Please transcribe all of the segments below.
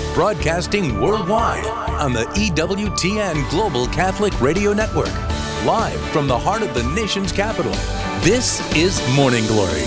Broadcasting worldwide on the EWTN Global Catholic Radio Network. Live from the heart of the nation's capital. This is Morning Glory.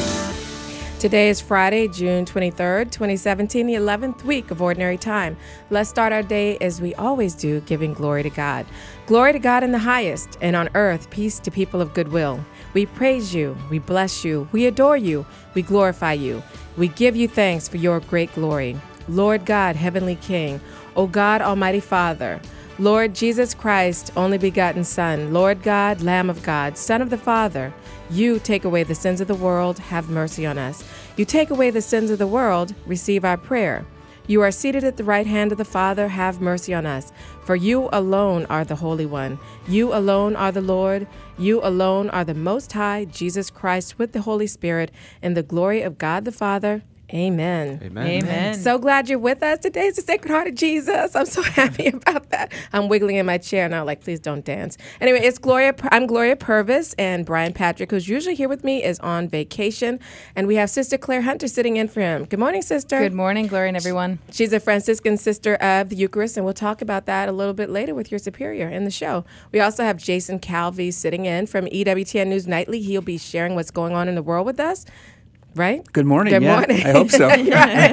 Today is Friday, June 23rd, 2017, the 11th week of Ordinary Time. Let's start our day as we always do, giving glory to God. Glory to God in the highest, and on earth, peace to people of goodwill. We praise you, we bless you, we adore you, we glorify you. We give you thanks for your great glory. Lord God, Heavenly King, O God, Almighty Father, Lord Jesus Christ, only begotten Son, Lord God, Lamb of God, Son of the Father, you take away the sins of the world, have mercy on us. You take away the sins of the world, receive our prayer. You are seated at the right hand of the Father, have mercy on us. For you alone are the Holy One. You alone are the Lord. You alone are the Most High, Jesus Christ, with the Holy Spirit, in the glory of God the Father. Amen. Amen. Amen. So glad you're with us. Today is the Sacred Heart of Jesus. I'm so happy about that. I'm wiggling in my chair now, like, please don't dance. Anyway, it's Gloria. I'm Gloria Purvis, and Brian Patrick, who's usually here with me, is on vacation. And we have Sister Claire Hunter sitting in for him. Good morning, Sister. Good morning, Gloria and everyone. She's a Franciscan sister of the Eucharist, and we'll talk about that a little bit later with your superior in the show. We also have Jason Calvi sitting in from EWTN News Nightly. He'll be sharing what's going on in the world with us. Right? Good morning. Good yeah, morning. I hope so. Right.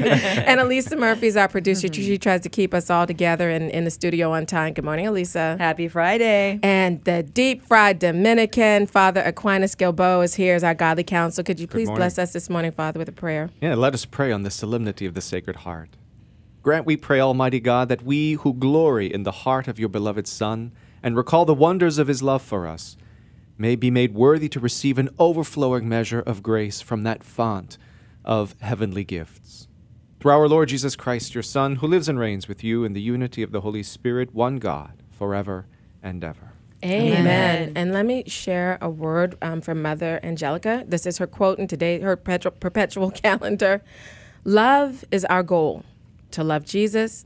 And Elisa Murphy is our producer. She tries to keep us all together in the studio on time. Good morning, Elisa. Happy Friday. And the deep-fried Dominican, Father Aquinas Gilbo, is here as our godly counsel. Could you please bless us this morning, Father, with a prayer? Yeah, let us pray on the solemnity of the Sacred Heart. Grant, we pray, Almighty God, that we who glory in the heart of your beloved Son and recall the wonders of his love for us may be made worthy to receive an overflowing measure of grace from that font of heavenly gifts. Through our Lord Jesus Christ, your Son, who lives and reigns with you in the unity of the Holy Spirit, one God, forever and ever. Amen. And let me share a word from Mother Angelica. This is her quote in today, her perpetual calendar. Love is our goal, to love Jesus,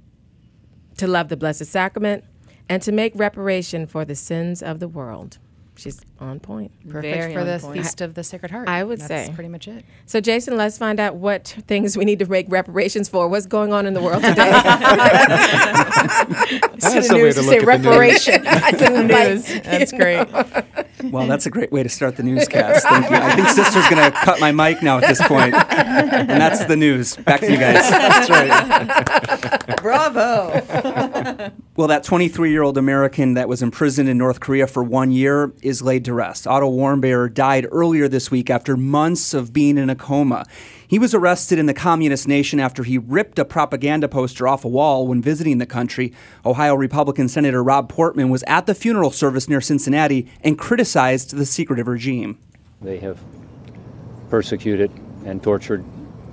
to love the Blessed Sacrament, and to make reparation for the sins of the world. She's on point. Perfect Very for the on point. Feast of the Sacred Heart. I would That's say. That's pretty much it. So, Jason, let's find out what things we need to make reparations for. What's going on in the world today? That's the way to look at reparation. the news. That's great. Well, that's a great way to start the newscast. Thank you. I think Sister's going to cut my mic now at this point. And that's the news. Back to you guys. That's right. Bravo. Well, that 23-year-old American that was imprisoned in North Korea for 1 year is laid to rest. Otto Warmbier died earlier this week after months of being in a coma. He was arrested in the communist nation after he ripped a propaganda poster off a wall when visiting the country. Ohio Republican Senator Rob Portman was at the funeral service near Cincinnati and criticized the secretive regime. They have persecuted and tortured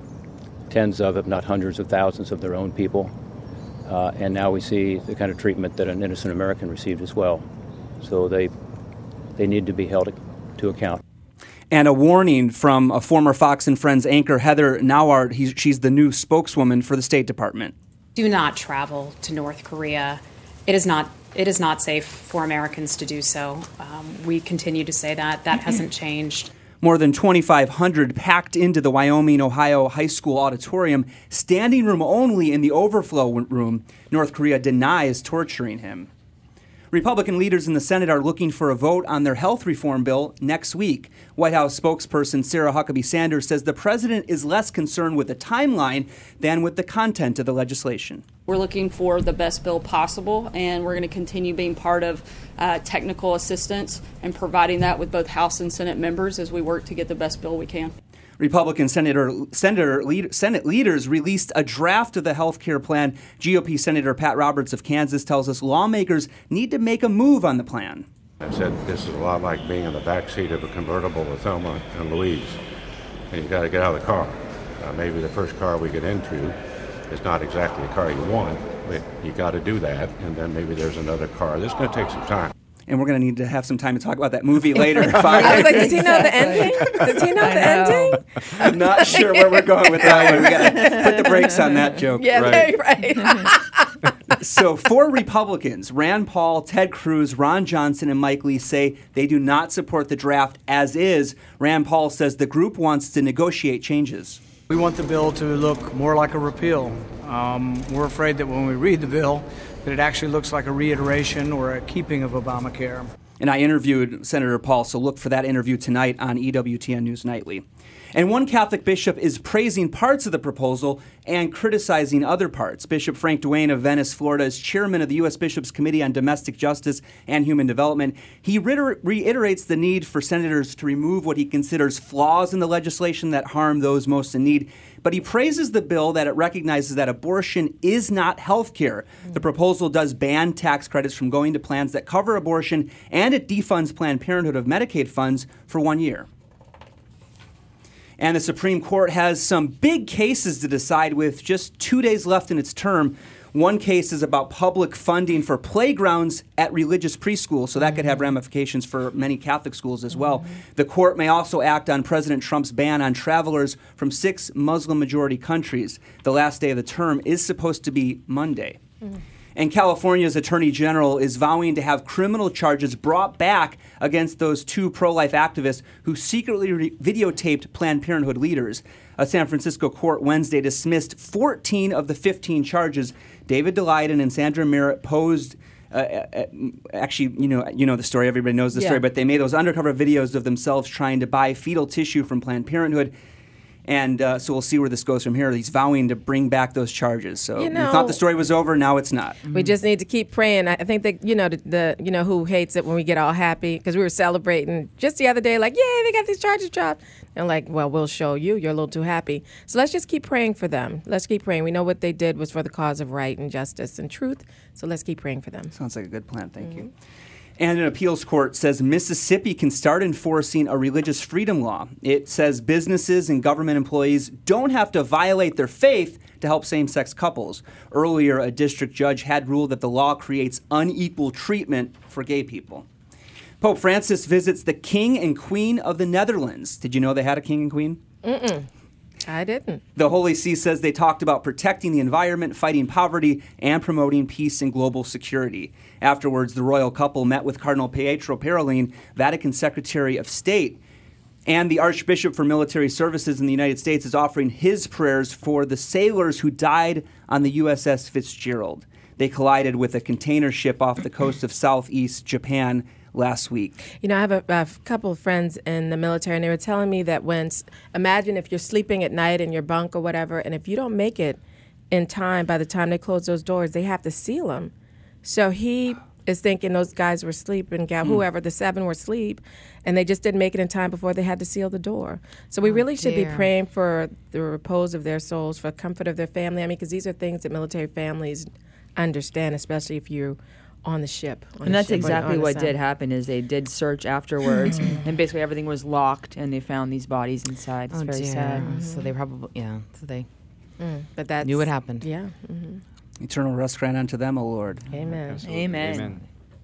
tens of, if not hundreds of thousands of their own people. And now we see the kind of treatment that an innocent American received as well. So they need to be held to account. And a warning from a former Fox and Friends anchor, Heather Nauert. She's the new spokeswoman for the State Department. Do not travel to North Korea. It is not safe for Americans to do so. We continue to say that. That hasn't changed. More than 2,500 packed into the Wyoming, Ohio High School auditorium, standing room only in the overflow room. North Korea denies torturing him. Republican leaders in the Senate are looking for a vote on their health reform bill next week. White House spokesperson Sarah Huckabee Sanders says the president is less concerned with the timeline than with the content of the legislation. We're looking for the best bill possible, and we're going to continue being part of technical assistance and providing that with both House and Senate members as we work to get the best bill we can. Republican Senate leaders released a draft of the health care plan. GOP Senator Pat Roberts of Kansas tells us lawmakers need to make a move on the plan. I said this is a lot like being in the backseat of a convertible with Thelma and Louise, and you got to get out of the car. Maybe the first car we get into is not exactly the car you want, but you got to do that, and then maybe there's another car. This is going to take some time. And we're going to need to have some time to talk about that movie later. I was like, does he know the ending? Does he know the ending? I'm not sure where we're going with that one. We got to put the brakes on that joke. Yeah, right. So 4 Republicans, Rand Paul, Ted Cruz, Ron Johnson, and Mike Lee, say they do not support the draft as is. Rand Paul says the group wants to negotiate changes. We want the bill to look more like a repeal. We're afraid that when we read the bill, that it actually looks like a reiteration or a keeping of Obamacare. And I interviewed Senator Paul, so look for that interview tonight on EWTN News Nightly. And one Catholic bishop is praising parts of the proposal and criticizing other parts. Bishop Frank Duane of Venice, Florida, is chairman of the U.S. Bishops' Committee on Domestic Justice and Human Development. He reiterates the need for senators to remove what he considers flaws in the legislation that harm those most in need. But he praises the bill that it recognizes that abortion is not health care. The proposal does ban tax credits from going to plans that cover abortion, and it defunds Planned Parenthood of Medicaid funds for 1 year. And the Supreme Court has some big cases to decide with just 2 days left in its term. One case is about public funding for playgrounds at religious preschools, so that could have ramifications for many Catholic schools as well. The court may also act on President Trump's ban on travelers from 6 Muslim-majority countries. The last day of the term is supposed to be Monday. And California's Attorney General is vowing to have criminal charges brought back against those 2 pro-life activists who secretly videotaped Planned Parenthood leaders. A San Francisco court Wednesday dismissed 14 of the 15 charges. David Daleiden and Sandra Merritt posed. Actually, you know the story. Everybody knows the story. But they made those undercover videos of themselves trying to buy fetal tissue from Planned Parenthood. And so we'll see where this goes from here. He's vowing to bring back those charges. So we thought the story was over. Now it's not. We just need to keep praying. I think that, the who hates it when we get all happy, because we were celebrating just the other day, like, yay, they got these charges dropped. And like, well, we'll show you. You're a little too happy. So let's just keep praying for them. Let's keep praying. We know what they did was for the cause of right and justice and truth. So let's keep praying for them. Sounds like a good plan. Thank you. And an appeals court says Mississippi can start enforcing a religious freedom law. It says businesses and government employees don't have to violate their faith to help same-sex couples. Earlier, a district judge had ruled that the law creates unequal treatment for gay people. Pope Francis visits the King and Queen of the Netherlands. Did you know they had a king and queen? I didn't. The Holy See says they talked about protecting the environment, fighting poverty, and promoting peace and global security. Afterwards, the royal couple met with Cardinal Pietro Parolin, Vatican Secretary of State. And the Archbishop for Military Services in the United States is offering his prayers for the sailors who died on the USS Fitzgerald. They collided with a container ship off the coast of southeast Japan last week. I have a couple of friends in the military, and they were telling me that imagine if you're sleeping at night in your bunk or whatever, and if you don't make it in time, by the time they close those doors, they have to seal them. So he is thinking those guys were sleeping, whoever, the 7 were asleep, and they just didn't make it in time before they had to seal the door. So we really should be praying for the repose of their souls, for the comfort of their family. I mean, because these are things that military families understand, especially if you're on the ship. And that's exactly what did happen, is they did search afterwards, and basically everything was locked, and they found these bodies inside. It's very sad. So they probably, so they but that knew what happened. Yeah. Eternal rest grant unto them, O Lord. Amen. Amen.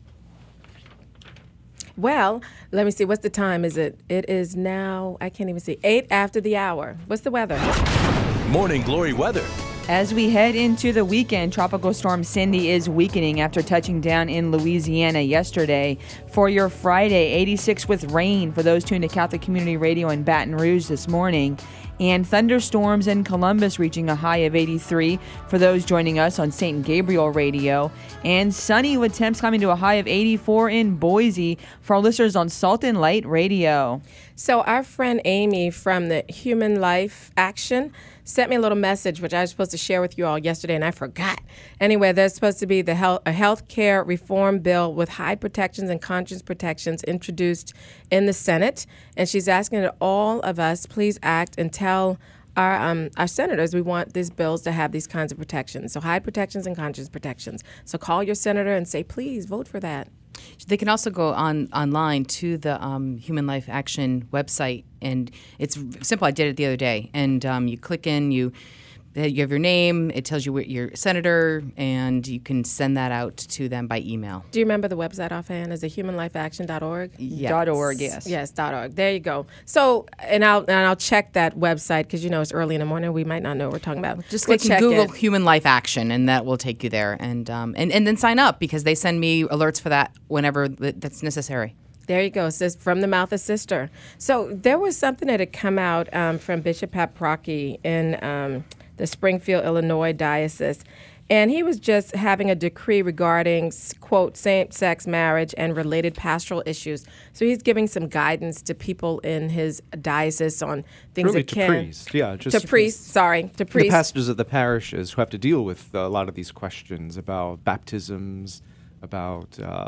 Well, let me see. What's the time? It is now, I can't even see, 8 after the hour. What's the weather? Morning Glory weather. As we head into the weekend, Tropical Storm Cindy is weakening after touching down in Louisiana yesterday. For your Friday, 86 with rain for those tuned to Catholic Community Radio in Baton Rouge this morning. And thunderstorms in Columbus reaching a high of 83 for those joining us on St. Gabriel Radio. And sunny with temps climbing to a high of 84 in Boise for our listeners on Salt and Light Radio. So our friend Amy from the Human Life Action sent me a little message, which I was supposed to share with you all yesterday, and I forgot. Anyway, there's supposed to be a health care reform bill with high protections and conscience protections introduced in the Senate. And she's asking that all of us please act and tell our senators we want these bills to have these kinds of protections. So high protections and conscience protections. So call your senator and say, please vote for that. They can also go online to the Human Life Action website, and it's simple. I did it the other day, and you click in, you have your name, it tells you your senator, and you can send that out to them by email. Do you remember the website offhand? Is it humanlifeaction.org? Yes. .org, yes. Yes, .org. There you go. So, and I'll check that website, because it's early in the morning. We might not know what we're talking about. Just Google Human Life Action, and that will take you there. And then sign up, because they send me alerts for that whenever that's necessary. There you go. It says from the mouth of sister. So there was something that had come out from Bishop Paprocki in the the Springfield, Illinois diocese. And he was just having a decree regarding, quote, same-sex marriage and related pastoral issues. So he's giving some guidance to people in his diocese on things Really that to can... priests, yeah. Just to priests. The pastors of the parishes who have to deal with a lot of these questions about baptisms, about,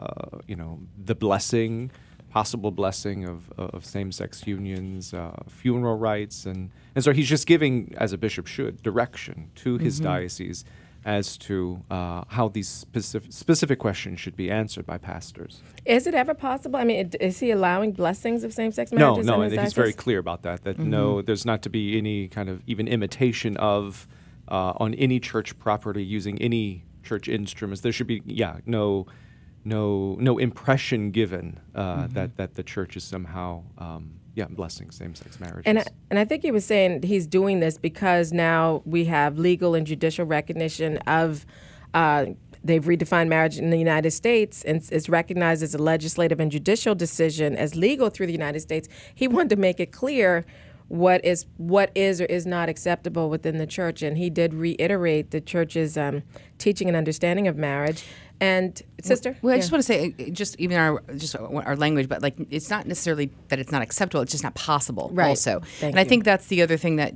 the blessing, possible blessing of same-sex unions, funeral rites. And so he's just giving, as a bishop should, direction to his diocese as to how these specific questions should be answered by pastors. Is it ever possible? I mean, is he allowing blessings of same-sex marriages? No, in and his he's very clear about that. That no, there's not to be any kind of even imitation of on any church property using any church instruments. There should be, no impression given that the church is somehow. Blessing same-sex marriages. And I think he was saying he's doing this because now we have legal and judicial recognition of, they've redefined marriage in the United States, and it's recognized as a legislative and judicial decision as legal through the United States. He wanted to make it clear what is or is not acceptable within the church, and he did reiterate the church's teaching and understanding of marriage. And sister, I just want to say, just even our language, but like it's not necessarily that it's not acceptable; it's just not possible. Right. Also, I think that's the other thing that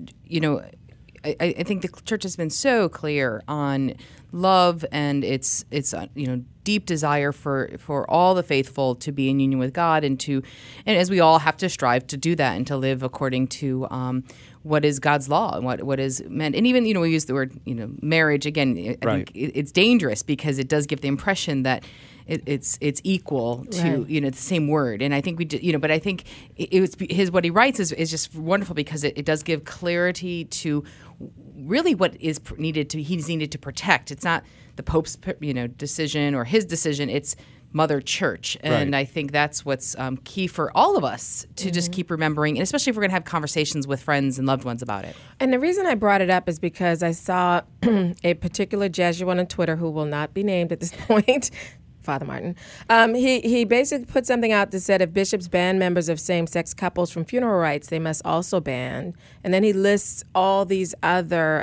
I think the church has been so clear on love and its deep desire for all the faithful to be in union with God and as we all have to strive to do that and to live according to what is God's law and what is meant. And even we use the word marriage again. I think it's dangerous because it does give the impression that it's equal to the same word. And I think but I think what he writes is just wonderful because it does give clarity to really what is he's needed to protect. It's not the Pope's decision or his decision. It's Mother Church. And I think that's what's key for all of us to just keep remembering, and especially if we're going to have conversations with friends and loved ones about it. And the reason I brought it up is because I saw a particular Jesuit on Twitter who will not be named at this point, Father Martin. He basically put something out that said if bishops ban members of same-sex couples from funeral rites, they must also ban. And then he lists all these other,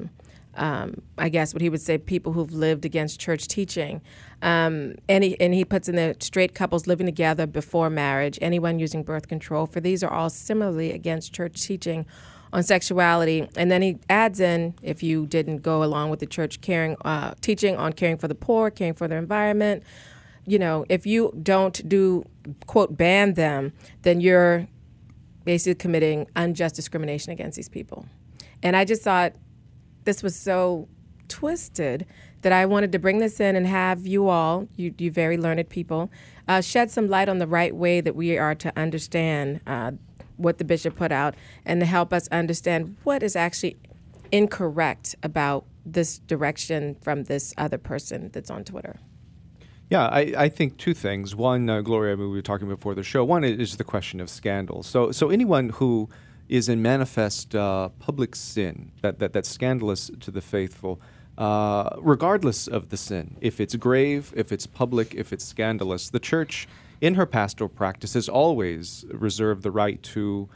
I guess what he would say, people who've lived against church teaching. And he puts in there straight couples living together before marriage, anyone using birth control. For these are all similarly against church teaching on sexuality. And then he adds in, if you didn't go along with the church teaching on caring for the poor, caring for their environment, if you don't do, quote, ban them, then you're basically committing unjust discrimination against these people. And I just thought this was so twisted that I wanted to bring this in and have you all, you very learned people, shed some light on the right way that we are to understand what the bishop put out and to help us understand what is actually incorrect about this direction from this other person that's on Twitter. Yeah, I think two things. One, Gloria, we were talking before the show. One is the question of scandal. So anyone who is in manifest public sin that's scandalous to the faithful, regardless of the sin, if it's grave, if it's public, if it's scandalous, the church in her pastoral practice has always reserved the right to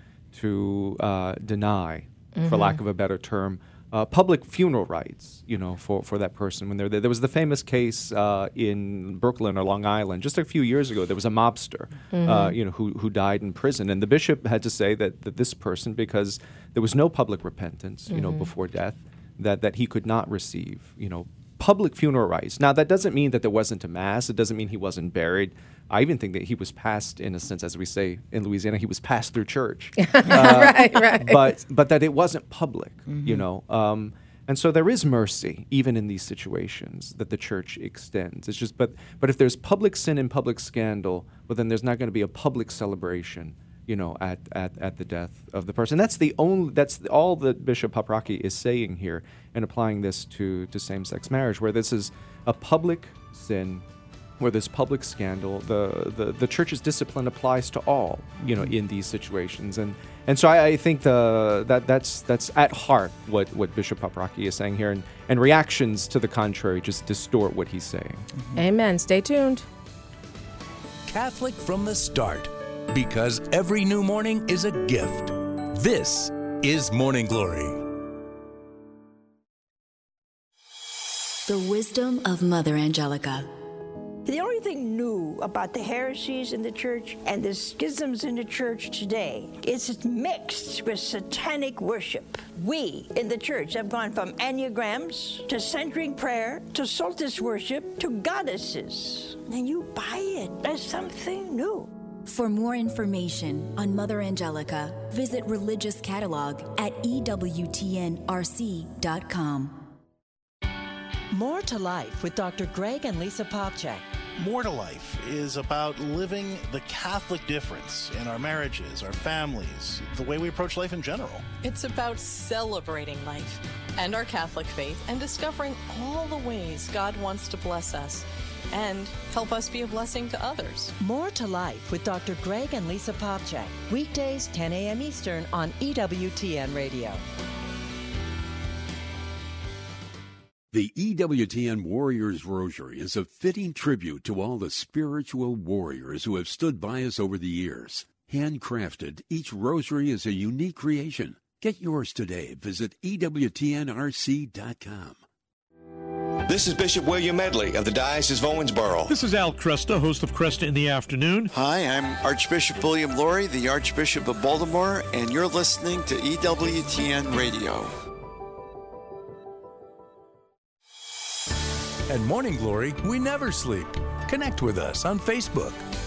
deny, for lack of a better term, public funeral rites, for that person when they're there. There was the famous case in Brooklyn or Long Island just a few years ago. There was a mobster, who died in prison, and the bishop had to say that this person, because there was no public repentance, before death, that he could not receive, public funeral rites. Now, that doesn't mean that there wasn't a mass. It doesn't mean he wasn't buried. I even think that he was passed, in a sense, as we say in Louisiana, he was passed through church. Right. But that it wasn't public, and so there is mercy even in these situations that the church extends. It's just, but if there's public sin and public scandal, well, then there's not going to be a public celebration, at the death of the person. That's all that Bishop Paprocki is saying here and applying this to same-sex marriage, where this is a public sin, where there's public scandal. The church's discipline applies to all, in these situations. And so I think that's at heart what Bishop Paprocki is saying here, and reactions to the contrary just distort what he's saying. Amen. Stay tuned. Catholic from the start, because every new morning is a gift. This is Morning Glory. The wisdom of Mother Angelica. The only thing new about the heresies in the church and the schisms in the church today is it's mixed with satanic worship. We in the church have gone from enneagrams to centering prayer to solstice worship to goddesses. And you buy it as something new. For more information on Mother Angelica, visit Religious Catalog at EWTNRC.com. More to Life with Dr. Greg and Lisa Popcak. More to Life is about living the Catholic difference in our marriages, our families, the way we approach life in general. It's about celebrating life and our Catholic faith and discovering all the ways God wants to bless us and help us be a blessing to others. More to Life with Dr. Greg and Lisa Popcak. Weekdays, 10 a.m. Eastern on EWTN Radio. The EWTN Warriors Rosary is a fitting tribute to all the spiritual warriors who have stood by us over the years. Handcrafted, each rosary is a unique creation. Get yours today. Visit EWTNRC.com. This is Bishop William Medley of the Diocese of Owensboro. This is Al Cresta, host of Cresta in the Afternoon. Hi, I'm Archbishop William Laurie, the Archbishop of Baltimore, and you're listening to EWTN Radio. At Morning Glory, we never sleep. Connect with us on Facebook.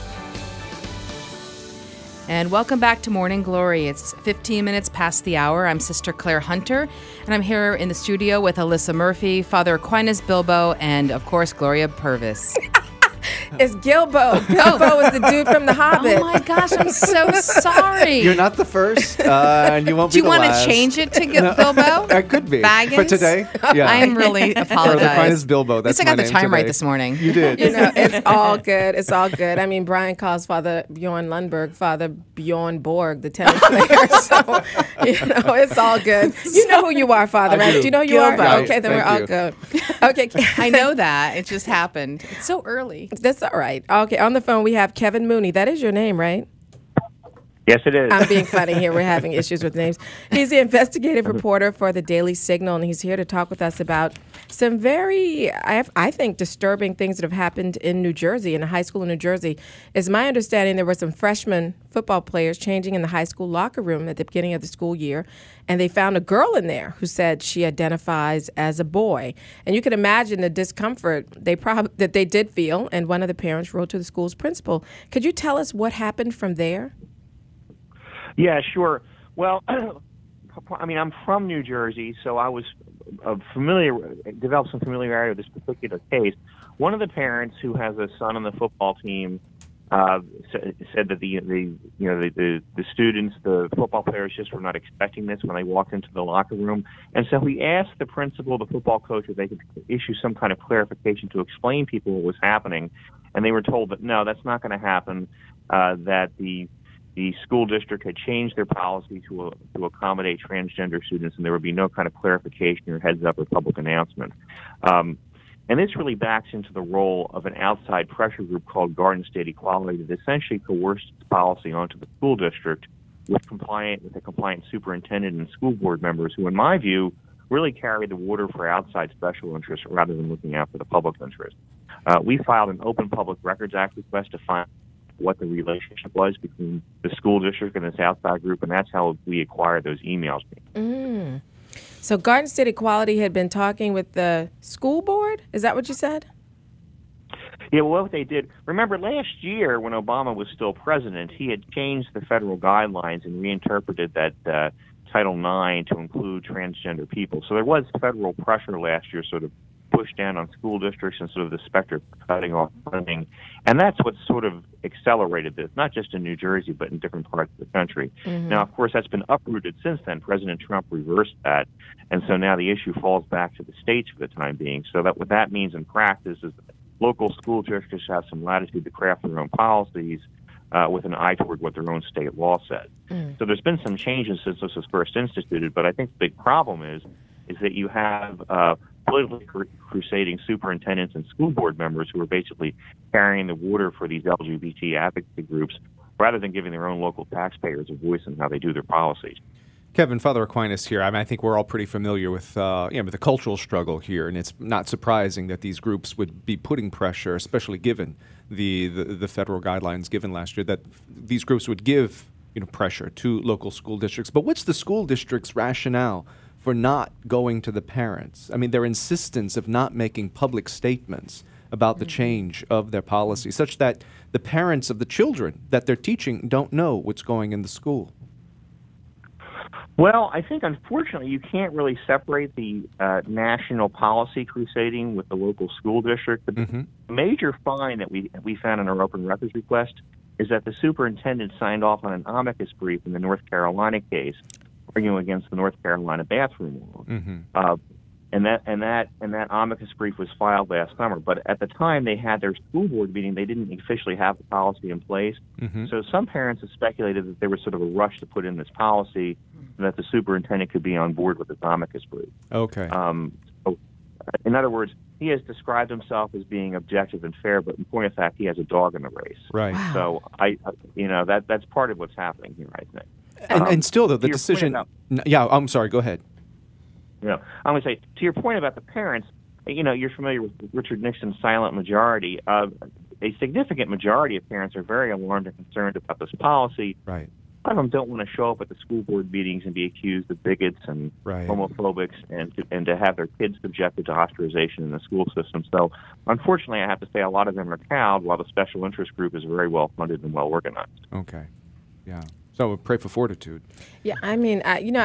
And welcome back to Morning Glory. It's 15 minutes past the hour. I'm Sister Claire Hunter, and I'm here in the studio with Alyssa Murphy, Father Aquinas Bilbo, and, of course, Gloria Purvis. It's Gilbo. Bilbo is the dude from The Hobbit. Oh, my gosh, I'm so sorry. You're not the first, and you won't be the last. Do you want to change it to Bilbo? It could be. Baggins? For today, yeah. I'm really apologize. Or Aquinas Bilbo, that's I got my the name time today. right this morning. You did. It's all good. It's all good. I mean, Brian calls Father Bjorn Lundberg Father Bjorn Borg, the tennis player. So, it's all good. You know who you are, Father, right? Do you know who you are? Gilbo. Okay, then we're all good. Okay. I know that. It just happened. It's so early. That's all right. Okay, on the phone we have Kevin Mooney. That is your name, right? Yes, it is. I'm being funny here. We're having issues with names. He's the investigative reporter for the Daily Signal, and he's here to talk with us about some very, I think, disturbing things that have happened in New Jersey, in a high school in New Jersey. It's my understanding there were some freshman football players changing in the high school locker room at the beginning of the school year, and they found a girl in there who said she identifies as a boy. And you can imagine the discomfort that they did feel, and one of the parents wrote to the school's principal. Could you tell us what happened from there? Yeah, sure. Well, I mean, I'm from New Jersey, so I was developed some familiarity with this particular case. One of the parents who has a son on the football team said that the students, the football players, just were not expecting this when they walked into the locker room, and so he asked the principal, the football coach, if they could issue some kind of clarification to explain people what was happening, and they were told that no, that's not going to happen. That the school district had changed their policy to accommodate transgender students, and there would be no kind of clarification or heads up or public announcement. And this really backs into the role of an outside pressure group called Garden State Equality that essentially coerced its policy onto the school district with a compliant superintendent and school board members who, in my view, really carry the water for outside special interests rather than looking out for the public interest. We filed an Open Public Records Act request to find what the relationship was between the school district and this outside group, and that's how we acquired those emails. So Garden State Equality had been talking with the school board? Is that what you said? Yeah, well, what they did, remember last year when Obama was still president, he had changed the federal guidelines and reinterpreted that Title IX to include transgender people. So there was federal pressure last year sort of pushed down on school districts and sort of the specter of cutting off funding. And that's what sort of accelerated this, not just in New Jersey, but in different parts of the country. Mm-hmm. Now, of course, that's been uprooted since then. President Trump reversed that. And so now the issue falls back to the states for the time being. So that what that means in practice is that local school districts have some latitude to craft their own policies with an eye toward what their own state law says. So there's been some changes since this was first instituted, but I think the big problem is that you have politically crusading superintendents and school board members who are basically carrying the water for these LGBT advocacy groups rather than giving their own local taxpayers a voice in how they do their policies. Kevin, Father Aquinas here. I think we're all pretty familiar with with the cultural struggle here, and it's not surprising that these groups would be putting pressure, especially given the federal guidelines given last year, that these groups would give pressure to local school districts. But what's the school district's rationale for not going to the parents? I mean, their insistence of not making public statements about the change of their policy, such that the parents of the children that they're teaching don't know what's going in the school. Well, I think, unfortunately, you can't really separate the national policy crusading with the local school district. The major find that we found in our open records request is that the superintendent signed off on an amicus brief in the North Carolina case, arguing against the North Carolina bathroom law. And that amicus brief was filed last summer. But at the time they had their school board meeting, they didn't officially have the policy in place. So some parents have speculated that there was sort of a rush to put in this policy, and that the superintendent could be on board with this amicus brief. Okay. So, in other words, he has described himself as being objective and fair, but in point of fact, he has a dog in the race. Right. Wow. So that's part of what's happening here, I think. And still, though, the decision. I'm sorry. Go ahead. I'm going to say, to your point about the parents, you're familiar with Richard Nixon's silent majority. A significant majority of parents are very alarmed and concerned about this policy. Right. A lot of them don't want to show up at the school board meetings and be accused of bigots and homophobics and to have their kids subjected to ostracization in the school system. So, unfortunately, I have to say a lot of them are cowed, while the special interest group is very well funded and well organized. Okay. Yeah. So pray for fortitude. Yeah, I mean,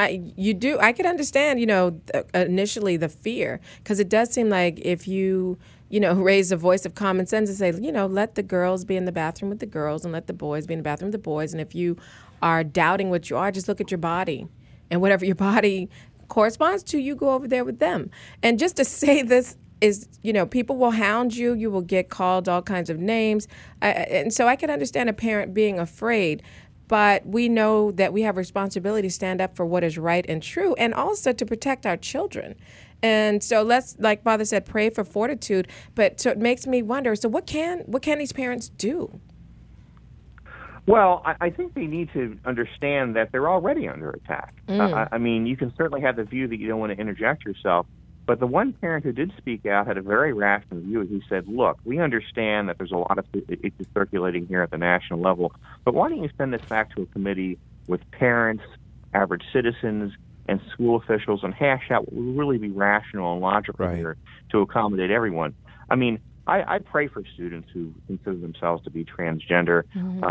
I could understand, initially the fear, because it does seem like if you raise a voice of common sense and say, let the girls be in the bathroom with the girls and let the boys be in the bathroom with the boys. And if you are doubting what you are, just look at your body. And whatever your body corresponds to, you go over there with them. And just to say this is, people will hound you. You will get called all kinds of names. And so I can understand a parent being afraid. But we know that we have responsibility to stand up for what is right and true, and also to protect our children. And so let's, like Father said, pray for fortitude. But so it makes me wonder, so what can these parents do? Well, I think they need to understand that they're already under attack. I mean, you can certainly have the view that you don't want to interject yourself, but the one parent who did speak out had a very rational view. He said, look, we understand that there's a lot of issues circulating here at the national level, but why don't you send this back to a committee with parents, average citizens, and school officials and hash out what will really be rational and logical here to accommodate everyone. I mean, I pray for students who consider themselves to be transgender.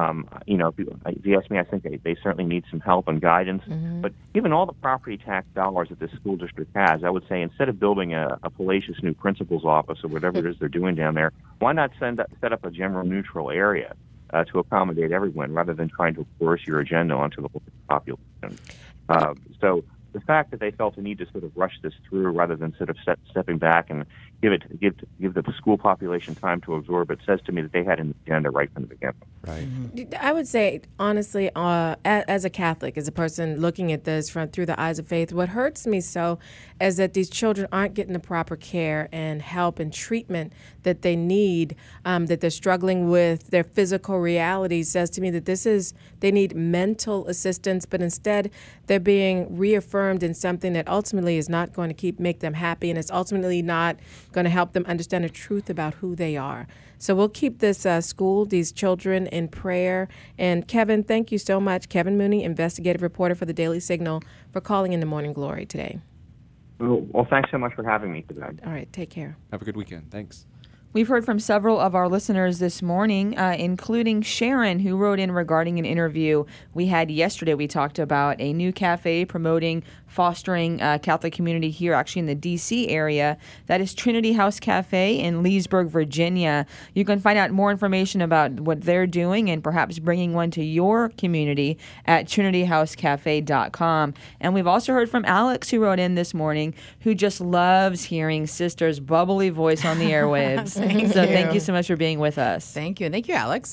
If you ask me, I think they certainly need some help and guidance. But given all the property tax dollars that this school district has, I would say instead of building a fallacious new principal's office or whatever it is they're doing down there, why not set up a gender neutral area to accommodate everyone rather than trying to force your agenda onto the whole population? So the fact that they felt the need to sort of rush this through rather than sort of stepping back and give the school population time to absorb it says to me that they had an agenda right from the beginning. Right. I would say, honestly, as a Catholic, as a person looking at this through the eyes of faith, what hurts me so is that these children aren't getting the proper care and help and treatment that they need, that they're struggling with their physical reality says to me that they need mental assistance, but instead they're being reaffirmed in something that ultimately is not going to make them happy, and it's ultimately not going to help them understand the truth about who they are. So we'll keep this these children in prayer. And Kevin, thank you so much. Kevin Mooney, investigative reporter for the Daily Signal, for calling in the Morning Glory today. Well, thanks so much for having me today. All right, take care. Have a good weekend. Thanks. We've heard from several of our listeners this morning, including Sharon, who wrote in regarding an interview we had yesterday. We talked about a new cafe promoting, fostering Catholic community here, actually in the D.C. area. That is Trinity House Cafe in Leesburg, Virginia. You can find out more information about what they're doing and perhaps bringing one to your community at trinityhousecafe.com. And we've also heard from Alex, who wrote in this morning, who just loves hearing Sister's bubbly voice on the airwaves. Thank you so much for being with us. Thank you. And thank you, Alex.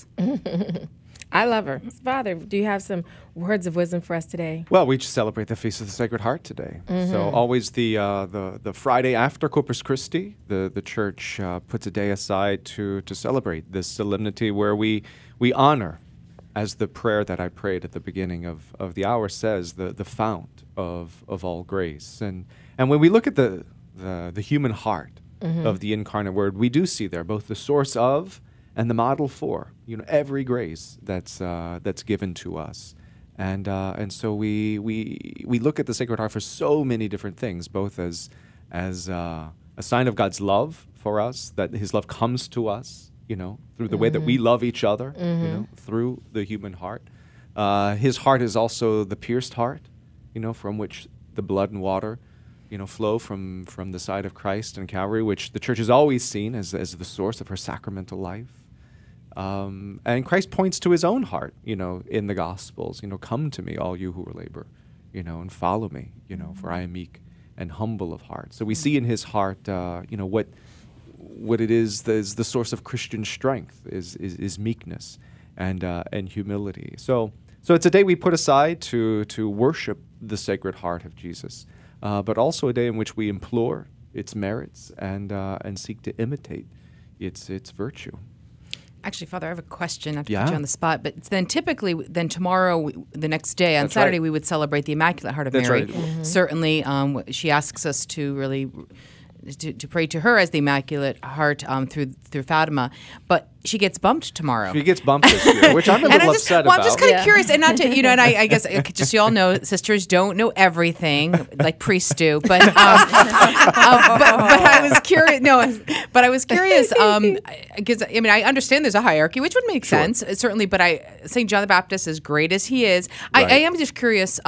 I love her. Father, do you have some words of wisdom for us today? Well, we just celebrate the Feast of the Sacred Heart today. So always the Friday after Corpus Christi, the Church puts a day aside to celebrate this solemnity where we honor as the prayer that I prayed at the beginning of the hour says, the fount of all grace. And when we look at the human heart of the incarnate Word, we do see there both the source of and the model for, every grace that's given to us. And so we look at the Sacred Heart for so many different things, both as a sign of God's love for us, that His love comes to us, through the way that we love each other, through the human heart. His heart is also the pierced heart, from which the blood and water, flow from the side of Christ and Calvary, which the Church has always seen as the source of her sacramental life. And Christ points to His own heart, in the Gospels. Come to me, all you who are labor, and follow me, for I am meek and humble of heart. So we see in His heart, what it is the source of Christian strength is meekness and humility. So it's a day we put aside to worship the Sacred Heart of Jesus, but also a day in which we implore its merits and seek to imitate its virtue. Actually, Father, I have a question. Not to put you on the spot, but then typically, tomorrow, the next day, on Saturday, we would celebrate the Immaculate Heart of Mary. Right. Mm-hmm. Certainly, she asks us to really to pray to her as the Immaculate Heart through Fatima, but she gets bumped tomorrow. She gets bumped this year, which I'm a little upset about. Well, I'm just kind of curious, and not to, and I guess just so you all know, sisters don't know everything like priests do, but I was curious. No, but I was curious because I understand there's a hierarchy, which would make sense certainly. But St. John the Baptist, as great as he is, I am just curious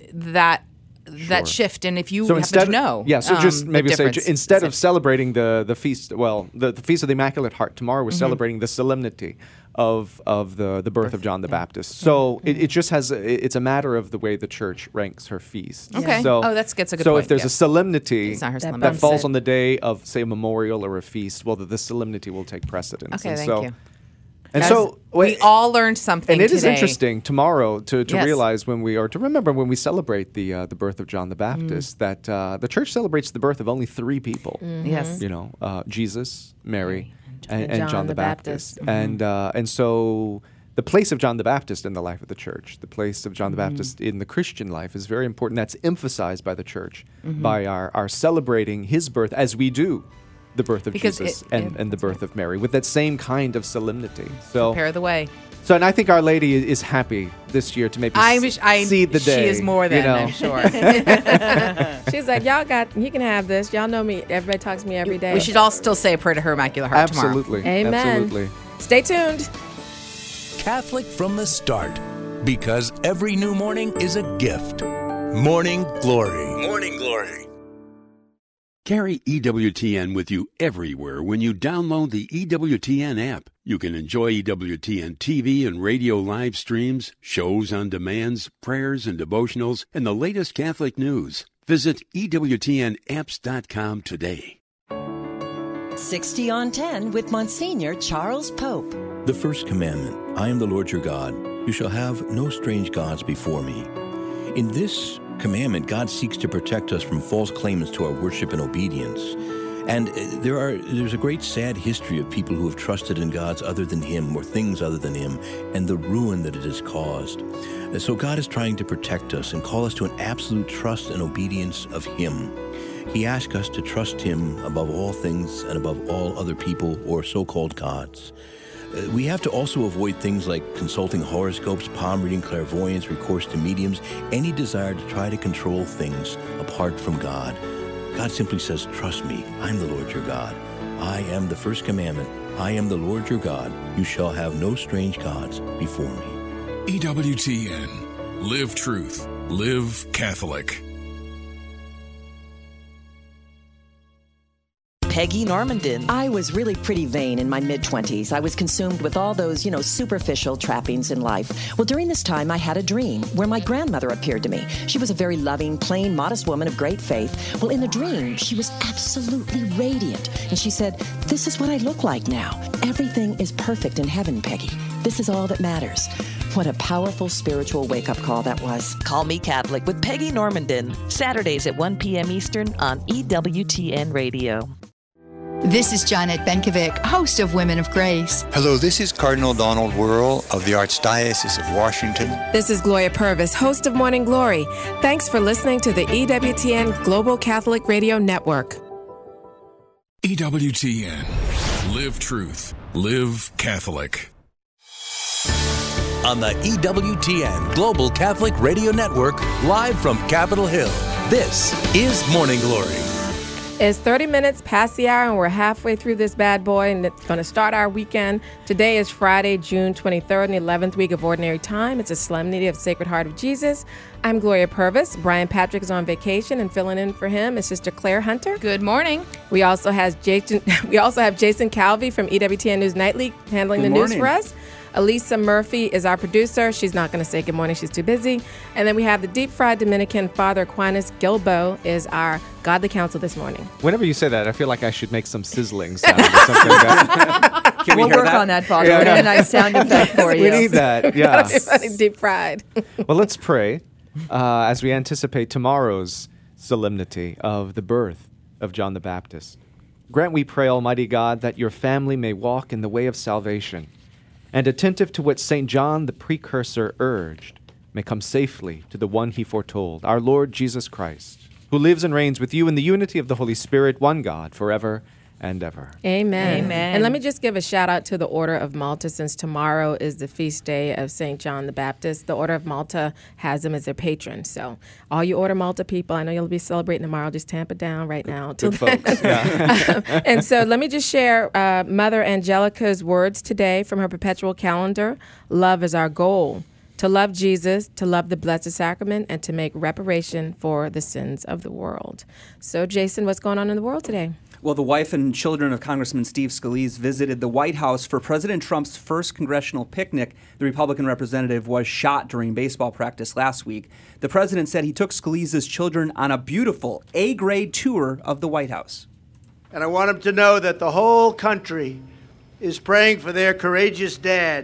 that shift, and if you happen to know. Yeah, so just maybe say, instead of celebrating the feast, the Feast of the Immaculate Heart, tomorrow we're celebrating the solemnity of the birth of John the Baptist. So it just has, it's a matter of the way the Church ranks her feast. Okay. So, that's a good point. So if there's a solemnity that falls on the day of, say, a memorial or a feast, well, the solemnity will take precedence. Okay, thank you. And so we all learned something. And it today. is interesting tomorrow to realize to remember when we celebrate the birth of John the Baptist that the Church celebrates the birth of only three people. Yes, Jesus, Mary, and John the Baptist. And so the place of John the Baptist in the life of the Church, the place of John the Baptist in the Christian life, is very important. That's emphasized by the Church by our celebrating his birth as we do the birth of Jesus and the birth of Mary with that same kind of solemnity. So prepare the way. So, and I think Our Lady is happy this year to maybe see the day. She is more than, I'm sure. She's like, you can have this. Y'all know me. Everybody talks to me every day. We should all still say a prayer to her Immaculate Heart Absolutely. tomorrow. Amen. Absolutely. Stay tuned. Catholic from the start, because every new morning is a gift. Morning Glory. Morning Glory. Carry EWTN with you everywhere when you download the EWTN app. You can enjoy EWTN TV and radio live streams, shows on demands, prayers and devotionals, and the latest Catholic news. Visit EWTNapps.com today. 60 on 10 with Monsignor Charles Pope. The first commandment, I am the Lord your God. You shall have no strange gods before me. In this commandment, God seeks to protect us from false claims to our worship and obedience. And there's a great sad history of people who have trusted in gods other than him or things other than him, and the ruin that it has caused. So God is trying to protect us and call us to an absolute trust and obedience of him. He asks us to trust him above all things and above all other people or so-called gods. We have to also avoid things like consulting horoscopes, palm reading, clairvoyance, recourse to mediums, any desire to try to control things apart from God. God simply says, trust me, I'm the Lord your God. I am the first commandment. I am the Lord your God. You shall have no strange gods before me. EWTN. Live truth. Live Catholic. Peggy Normandin. I was really pretty vain in my mid-20s. I was consumed with all those, superficial trappings in life. Well, during this time, I had a dream where my grandmother appeared to me. She was a very loving, plain, modest woman of great faith. Well, in the dream, she was absolutely radiant. And she said, this is what I look like now. Everything is perfect in heaven, Peggy. This is all that matters. What a powerful spiritual wake-up call that was. Call Me Catholic with Peggy Normandin. Saturdays at 1 p.m. Eastern on EWTN Radio. This is Janet Benkovic, host of Women of Grace. Hello, this is Cardinal Donald Wuerl of the Archdiocese of Washington. This is Gloria Purvis, host of Morning Glory. Thanks for listening to the EWTN Global Catholic Radio Network. EWTN. Live truth. Live Catholic. On the EWTN Global Catholic Radio Network, live from Capitol Hill, this is Morning Glory. It's 30 minutes past the hour, and we're halfway through this bad boy, and it's going to start our weekend. Today is Friday, June 23rd, and the 11th week of Ordinary Time. It's a solemnity of Sacred Heart of Jesus. I'm Gloria Purvis. Brian Patrick is on vacation, and filling in for him is Sister Claire Hunter. Good morning. We also have Jason Calvi from EWTN News Nightly handling the news for us. Elisa Murphy is our producer. She's not going to say good morning. She's too busy. And then we have the deep-fried Dominican Father Aquinas Gilbo is our godly counsel this morning. Whenever you say that, I feel like I should make some sizzling sound or something like that. Can we'll work on that, Father. We'll get a nice sound effect for you. We need that, yeah. Deep-fried. Well, let's pray as we anticipate tomorrow's solemnity of the birth of John the Baptist. Grant, we pray, Almighty God, that your family may walk in the way of salvation, and attentive to what St. John the Precursor urged, may come safely to the one he foretold, our Lord Jesus Christ, who lives and reigns with you in the unity of the Holy Spirit, one God, forever and ever. Amen. Amen. And let me just give a shout out to the Order of Malta, since tomorrow is the feast day of St. John the Baptist. The Order of Malta has him as their patron. So all you Order Malta people, I know you'll be celebrating tomorrow. Just tamp it down right now. Good folks. Yeah. And so let me just share Mother Angelica's words today from her perpetual calendar. Love is our goal. To love Jesus, to love the Blessed Sacrament, and to make reparation for the sins of the world. So, Jason, what's going on in the world today? Well, the wife and children of Congressman Steve Scalise visited the White House for President Trump's first congressional picnic. The Republican representative was shot during baseball practice last week. The president said he took Scalise's children on a beautiful A-grade tour of the White House. And I want them to know that the whole country is praying for their courageous dad.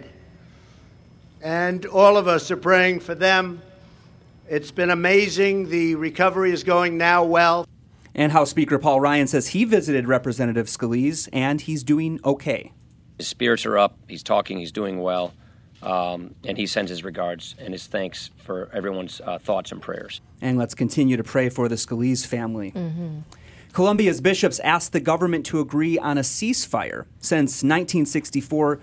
And all of us are praying for them. It's been amazing. The recovery is going now well. And House Speaker Paul Ryan says he visited Representative Scalise, and he's doing okay. His spirits are up. He's talking. He's doing well. And he sends his regards and his thanks for everyone's thoughts and prayers. And let's continue to pray for the Scalise family. Mm-hmm. Colombia's bishops asked the government to agree on a ceasefire. Since 1964,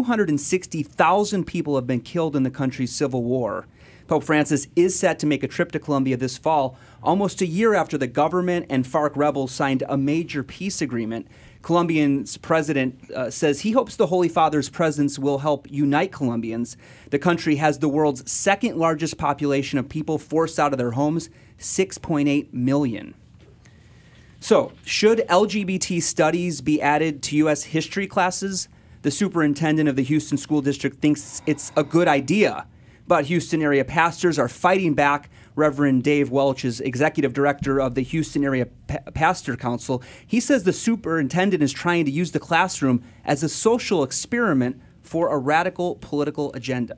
260,000 people have been killed in the country's civil war. Pope Francis is set to make a trip to Colombia this fall, almost a year after the government and FARC rebels signed a major peace agreement. Colombia's president says he hopes the Holy Father's presence will help unite Colombians. The country has the world's second largest population of people forced out of their homes, 6.8 million. So, should LGBT studies be added to U.S. history classes? The superintendent of the Houston School District thinks it's a good idea. But Houston area pastors are fighting back. Reverend Dave Welch is executive director of the Houston Area Pastor Council. He says the superintendent is trying to use the classroom as a social experiment for a radical political agenda.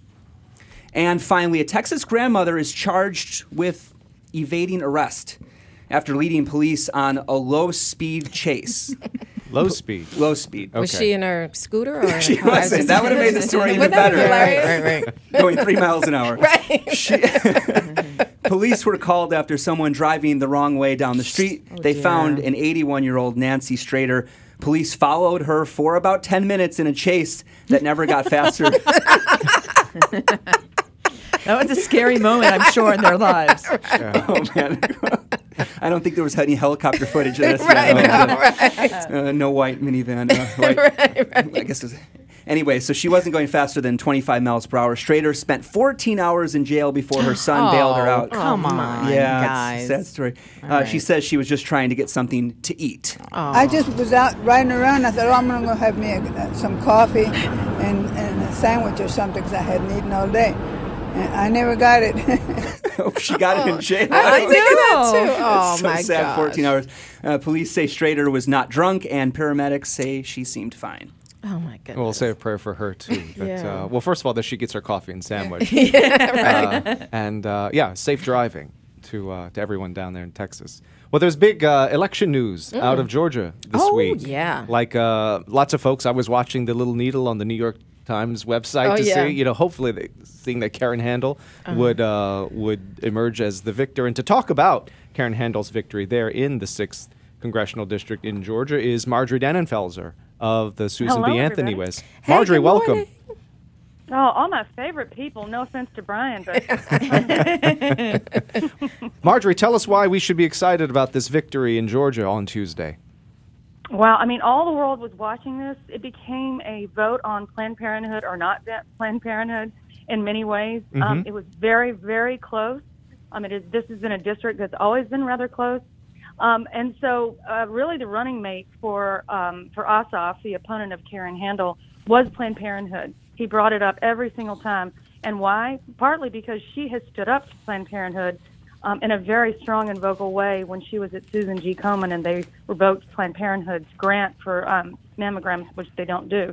And finally, a Texas grandmother is charged with evading arrest after leading police on a low-speed chase. Low speed? Low speed. Was she in her scooter? Or she wasn't. That would have made the story even better. Right. Going 3 miles an hour. Right. Police were called after someone driving the wrong way down the street. They found an 81-year-old Nancy Strader. Police followed her for about 10 minutes in a chase that never got faster. That was a scary moment, I'm sure, in their lives. Yeah. Oh, man. I don't think there was any helicopter footage of this. No white minivan. I guess it was. Anyway, so she wasn't going faster than 25 miles per hour. Strader spent 14 hours in jail before her son bailed her out. Come on, yeah, guys. It's a sad story. Right. She says she was just trying to get something to eat. I just was out riding around. I thought, I'm going to go have me some coffee and a sandwich or something because I hadn't eaten all day. And I never got it. She got it in jail. I was thinking that too. Oh, it's so my sad, gosh. 14 hours. Police say Strader was not drunk, and paramedics say she seemed fine. Oh, my goodness. Well, we'll say a prayer for her, too. But, Yeah. well, first of all, that she gets her coffee and sandwich. Yeah, right. And safe driving to everyone down there in Texas. Well, there's big election news out of Georgia this week. Yeah. Like lots of folks, I was watching the little needle on the New York Times website to see, hopefully seeing that Karen Handel would emerge as the victor. And to talk about Karen Handel's victory there in the 6th Congressional District in Georgia is Marjorie Dannenfelser of the Susan B. Anthony List. Marjorie, welcome. Oh, all my favorite people. No offense to Brian, but Marjorie, tell us why we should be excited about this victory in Georgia on Tuesday. well, I mean, all the world was watching this. It became a vote on Planned Parenthood or not Planned Parenthood in many ways. It was very, very close. This has been a district that's always been rather close. And so really the running mate for Ossoff, the opponent of Karen Handel, was Planned Parenthood. He brought it up every single time. And why? Partly because she has stood up to Planned Parenthood in a very strong and vocal way when she was at Susan G. Komen and they revoked Planned Parenthood's grant for mammograms, which they don't do.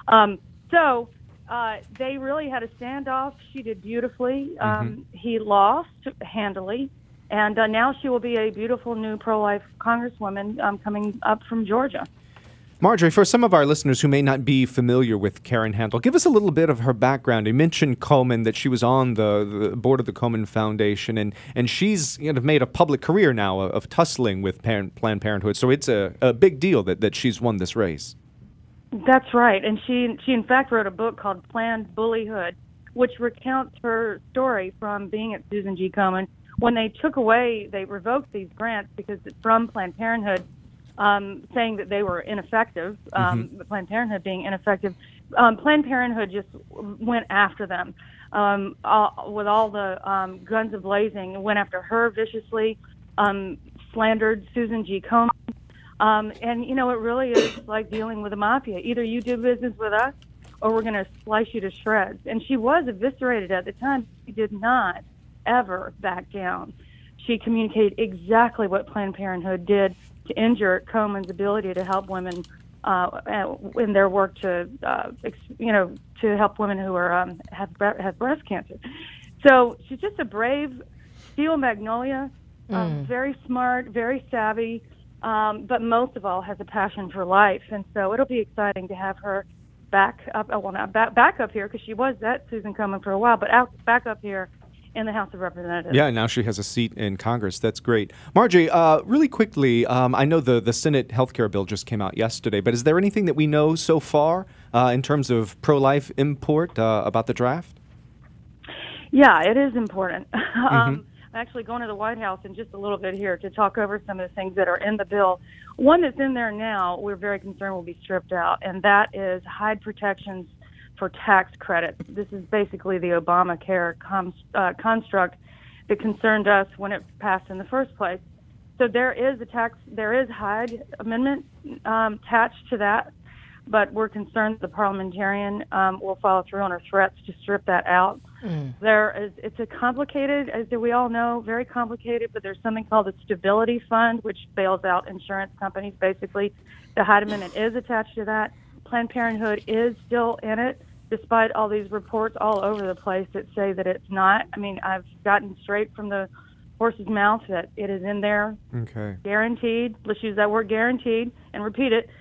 So they really had a standoff. She did beautifully. He lost handily. And now she will be a beautiful new pro-life congresswoman coming up from Georgia. Marjorie, for some of our listeners who may not be familiar with Karen Handel, give us a little bit of her background. You mentioned Komen, that she was on the board of the Komen Foundation, and she's made a public career now of tussling with Planned Parenthood. So it's a big deal that she's won this race. That's right. And she in fact wrote a book called Planned Bullyhood, which recounts her story from being at Susan G. Komen when they revoked these grants because it's from Planned Parenthood, saying that they were ineffective, Planned Parenthood being ineffective. Planned Parenthood just went after them with all the guns a-blazing, went after her viciously, slandered Susan G. Komen. And, it really is like dealing with a mafia. Either you do business with us or we're going to slice you to shreds. And she was eviscerated at the time. She did not ever back down. She communicated exactly what Planned Parenthood did to injure Komen's ability to help women in their work to help women who are have breast cancer. So she's just a brave steel magnolia, very smart, very savvy, but most of all has a passion for life. And so it'll be exciting to have her back up. Well, not back up here because she was at Susan Komen for a while, but back up here in the House of Representatives. Yeah, now she has a seat in Congress. That's great. Marjorie, really quickly, I know the Senate healthcare bill just came out yesterday, but is there anything that we know so far in terms of pro-life import about the draft? Yeah, it is important. I'm actually going to the White House in just a little bit here to talk over some of the things that are in the bill. One that's in there now, we're very concerned will be stripped out, and that is Hyde protections for tax credits. This is basically the Obamacare construct that concerned us when it passed in the first place. So there is Hyde amendment attached to that, but we're concerned the parliamentarian will follow through on her threats to strip that out. It's a complicated, as we all know, very complicated, but there's something called the Stability Fund, which bails out insurance companies, basically. The Hyde amendment is attached to that. Planned Parenthood is still in it, despite all these reports all over the place that say that it's not. I mean, I've gotten straight from the horse's mouth that it is in there. Okay. Guaranteed. Let's use that word guaranteed and repeat it.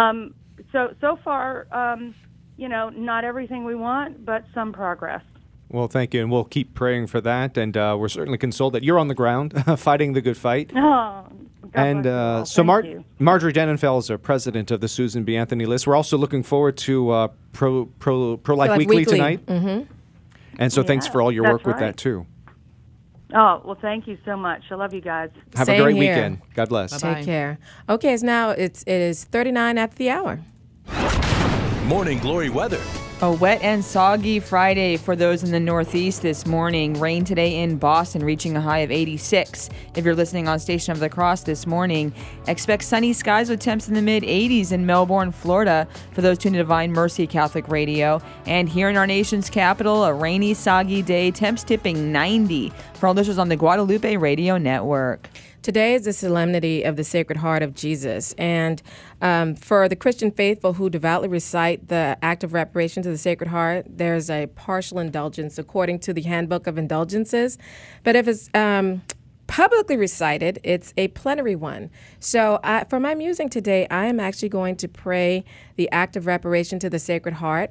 So far, not everything we want, but some progress. Well, thank you, and we'll keep praying for that, and we're certainly consoled that you're on the ground fighting the good fight. Oh, and so Marjorie Dannenfelser, president of the Susan B. Anthony List. We're also looking forward to Pro-Life Weekly tonight. And so thanks for all your work with that, too. Oh, well, thank you so much. I love you guys. Have a great weekend. God bless. Bye-bye. Take care. Okay, it is 39 after the hour. Morning Glory weather. A wet and soggy Friday for those in the Northeast this morning. Rain today in Boston, reaching a high of 86. If you're listening on Station of the Cross this morning, expect sunny skies with temps in the mid-80s in Melbourne, Florida, for those tuned to Divine Mercy Catholic Radio. And here in our nation's capital, a rainy, soggy day, temps tipping 90 for all listeners on the Guadalupe Radio Network. Today is the Solemnity of the Sacred Heart of Jesus, and for the Christian faithful who devoutly recite the act of reparation to the Sacred Heart, there's a partial indulgence according to the Handbook of Indulgences. But if it's publicly recited, it's a plenary one. So for my musing today, I am actually going to pray the act of reparation to the Sacred Heart.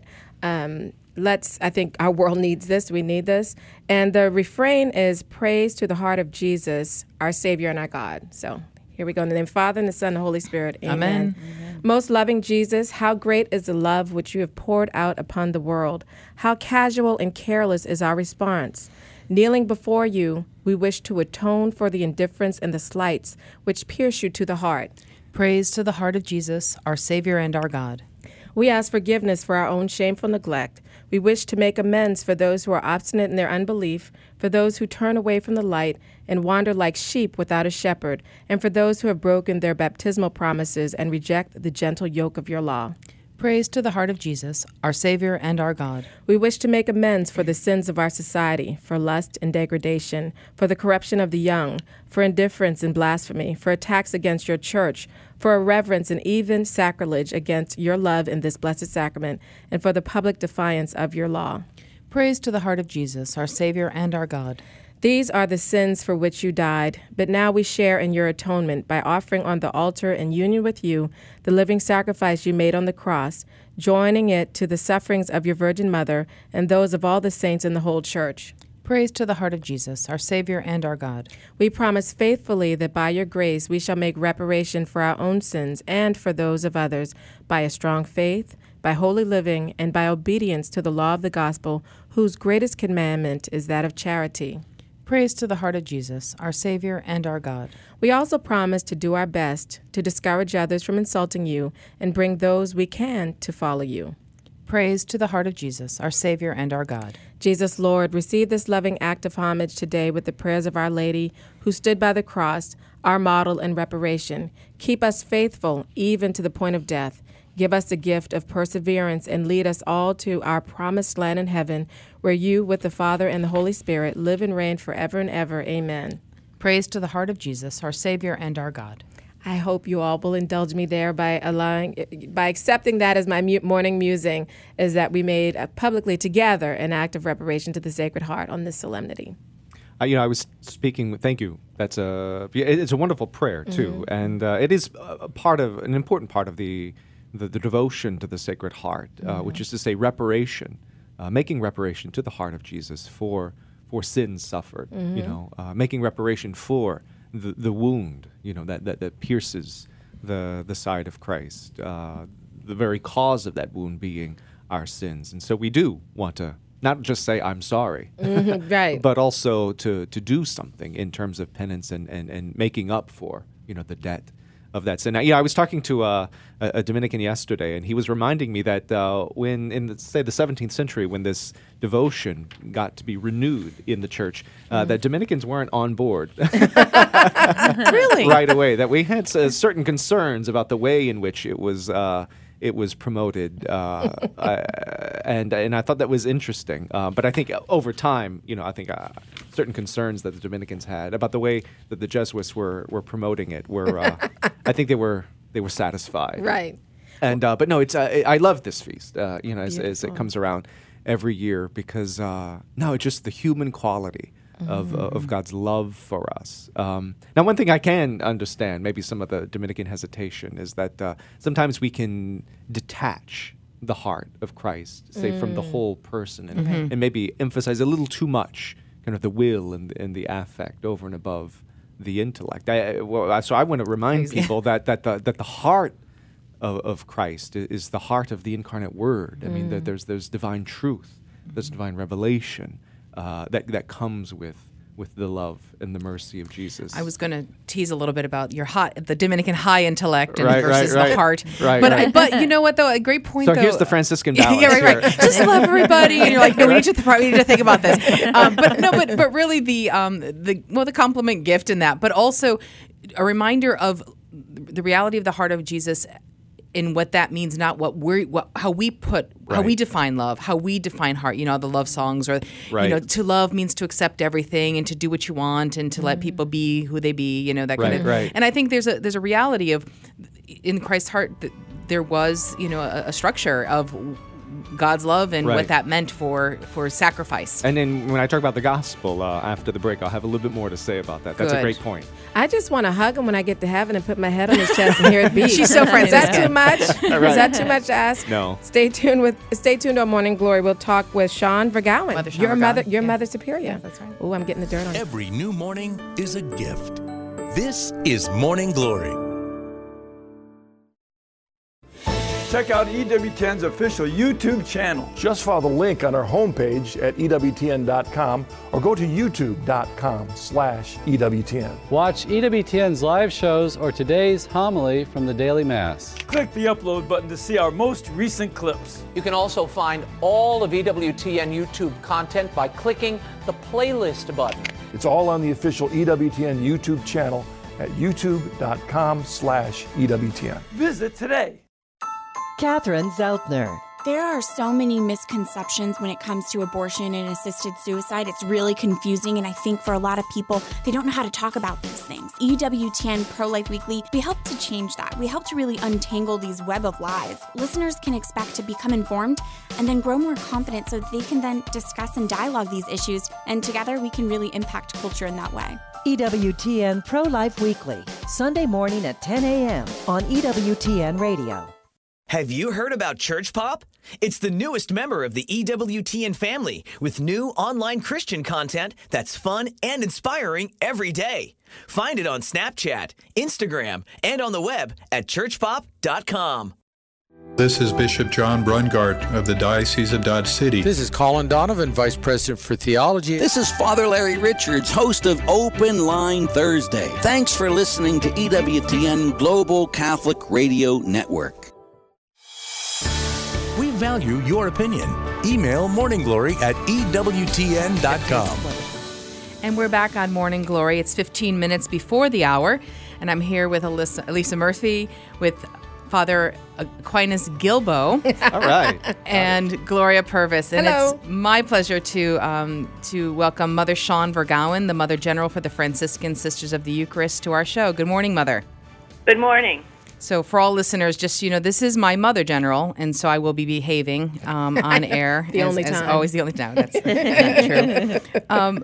I think our world needs this. We need this. And the refrain is praise to the heart of Jesus, our Savior and our God. So here we go. In the name of the Father, and the Son, and the Holy Spirit. Amen. Amen. Most loving Jesus, how great is the love which you have poured out upon the world. How casual and careless is our response. Kneeling before you, we wish to atone for the indifference and the slights which pierce you to the heart. Praise to the heart of Jesus, our Savior and our God. We ask forgiveness for our own shameful neglect. We wish to make amends for those who are obstinate in their unbelief, for those who turn away from the light and wander like sheep without a shepherd, and for those who have broken their baptismal promises and reject the gentle yoke of your law. Praise to the heart of Jesus, our Savior and our God. We wish to make amends for the sins of our society, for lust and degradation, for the corruption of the young, for indifference and blasphemy, for attacks against your church, for irreverence and even sacrilege against your love in this blessed sacrament, and for the public defiance of your law. Praise to the heart of Jesus, our Savior and our God. These are the sins for which you died, but now we share in your atonement by offering on the altar in union with you the living sacrifice you made on the cross, joining it to the sufferings of your Virgin Mother and those of all the saints in the whole Church. Praise to the heart of Jesus, our Savior and our God. We promise faithfully that by your grace we shall make reparation for our own sins and for those of others by a strong faith, by holy living, and by obedience to the law of the gospel, whose greatest commandment is that of charity. Praise to the heart of Jesus, our Savior and our God. We also promise to do our best to discourage others from insulting you and bring those we can to follow you. Praise to the heart of Jesus, our Savior and our God. Jesus, Lord, receive this loving act of homage today with the prayers of Our Lady, who stood by the cross, our model and reparation. Keep us faithful even to the point of death. Give us the gift of perseverance and lead us all to our promised land in heaven, where you, with the Father and the Holy Spirit, live and reign forever and ever. Amen. Praise to the heart of Jesus, our Savior and our God. I hope you all will indulge me there by accepting that as my morning musing, is that we made publicly together an act of reparation to the Sacred Heart on this solemnity. I was speaking. Thank you. It's a wonderful prayer too, and it is an important part of the devotion to the Sacred Heart, which is to say reparation, making reparation to the heart of Jesus for sins suffered. Making reparation for the wound, that pierces the side of Christ, the very cause of that wound being our sins. And so we do want to not just say, I'm sorry, right, but also to do something in terms of penance and making up for, the debt of that sin. Now, I was talking to a Dominican yesterday, and he was reminding me that when, in the 17th century, when this devotion got to be renewed in the church, that Dominicans weren't on board really right away. That we had certain concerns about the way in which it was promoted, and I thought that was interesting. But I think over time, certain concerns that the Dominicans had about the way that the Jesuits were promoting it were, I think they were satisfied. Right. And but no, it's I love this feast. As it comes around every year, because it's just the human quality of God's love for us. Now, one thing I can understand, maybe some of the Dominican hesitation, is that sometimes we can detach the heart of Christ, say, from the whole person, and maybe emphasize a little too much kind of the will and the affect over and above the intellect. So I want to remind people that the heart of Christ is the heart of the incarnate Word. I mean, that there's divine truth, there's divine revelation that comes with the love and the mercy of Jesus. I was going to tease a little bit about the Dominican high intellect versus the heart. But you know what, though? A great point, So though. here's the Franciscan balance. right. Just love everybody. And you're like, no, we need to think about this. But really the compliment gift in that, but also a reminder of the reality of the heart of Jesus in what that means, not how we define love, how we define heart. The love songs, or to love means to accept everything and to do what you want and to let people be who they be. That kind of. Right. And I think there's a reality of in Christ's heart that there was a structure of God's love and Right. what that meant for sacrifice. And then when I talk about the gospel after the break, I'll have a little bit more to say about that. That's a Good. great point. I just want to hug him when I get to heaven and put my head on his chest and hear it beat. She's so Is that Franciscan. too much? Right. Is that too much to ask? No. Stay tuned on Morning Glory. We'll talk with Sean Vergowan, Mother Sean your Vergowan. Mother Superior. That's right. Oh, I'm getting the dirt on it. Every new morning is a gift. This is Morning Glory. Check out EWTN's official YouTube channel. Just follow the link on our homepage at EWTN.com or go to YouTube.com/EWTN. Watch EWTN's live shows or today's homily from the Daily Mass. Click the upload button to see our most recent clips. You can also find all of EWTN YouTube content by clicking the playlist button. It's all on the official EWTN YouTube channel at YouTube.com/EWTN. Visit today. Catherine Zeltner. There are so many misconceptions when it comes to abortion and assisted suicide. It's really confusing, and I think for a lot of people, they don't know how to talk about these things. EWTN Pro-Life Weekly, we help to change that. We help to really untangle these web of lies. Listeners can expect to become informed and then grow more confident so they can then discuss and dialogue these issues, and together we can really impact culture in that way. EWTN Pro-Life Weekly, Sunday morning at 10 a.m. on EWTN Radio. Have you heard about Church Pop? It's the newest member of the EWTN family with new online Christian content that's fun and inspiring every day. Find it on Snapchat, Instagram, and on the web at churchpop.com. This is Bishop John Brungart of the Diocese of Dodge City. This is Colin Donovan, Vice President for Theology. This is Father Larry Richards, host of Open Line Thursday. Thanks for listening to EWTN Global Catholic Radio Network. We value your opinion. Email morningglory@ewtn.com. And we're back on Morning Glory. It's 15 minutes before the hour, and I'm here with Elisa Murphy, with Father Aquinas Gilbo. All right. And Gloria Purvis. And Hello. It's my pleasure to welcome Mother Sean Vergowan, the Mother General for the Franciscan Sisters of the Eucharist, to our show. Good morning, Mother. Good morning. So for all listeners, just, this is my Mother General, and so I will be behaving on air. As always, the only time. That's not true.